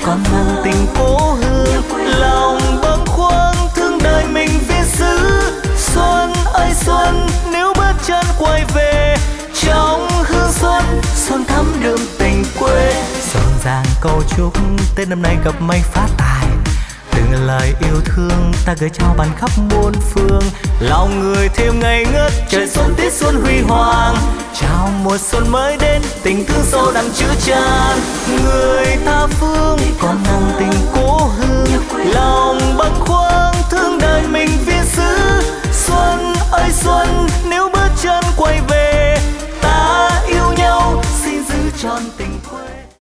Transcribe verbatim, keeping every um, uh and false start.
còn mang tình cố hương. Lòng bâng khuâng thương đời mình vì xứ. Xuân ơi xuân, nếu bước chân quay về trong hương xuân, xuân thắm đượm tình quê. Rộn ràng câu chúc Tết năm nay gặp may phát tài, từng lời yêu thương ta gửi trao bàn khắp muôn phương. Lòng người thêm ngây ngất, trời xuân tiết xuân huy hoàng. Chào mùa xuân mới đến, tình thương sâu đậm chứa chan. Người tha phương còn nặng tình cố hương.